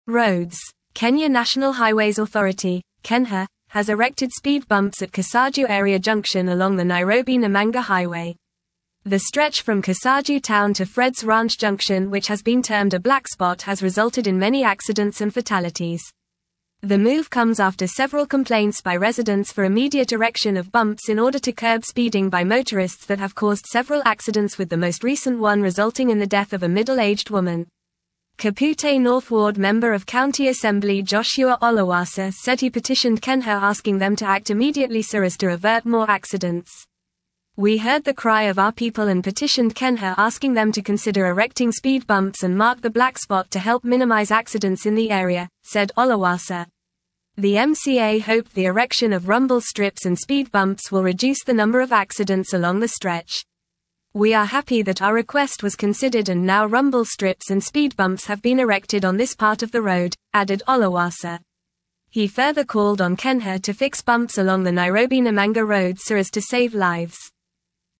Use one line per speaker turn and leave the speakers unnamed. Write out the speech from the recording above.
Roads. Kenya National Highways Authority, KENHA, has erected speed bumps at Kasaju area junction along the Nairobi-Namanga Highway. The stretch from Kasaju town to Fred's Ranch Junction, which has been termed a black spot, has resulted in many accidents and fatalities. The move comes after several complaints by residents for immediate erection of bumps in order to curb speeding by motorists that have caused several accidents, with the most recent one resulting in the death of a middle-aged woman. Kapute North Ward Member of County Assembly Joshua Olowasa said he petitioned KENHA asking them to act immediately so as to avert more accidents. "We heard the cry of our people and petitioned KENHA asking them to consider erecting speed bumps and mark the black spot to help minimize accidents in the area," said Olowasa. The MCA hoped the erection of rumble strips and speed bumps will reduce the number of accidents along the stretch. "We are happy that our request was considered and now rumble strips and speed bumps have been erected on this part of the road," added Olowasa. He further called on KENHA to fix bumps along the Nairobi-Namanga road so as to save lives.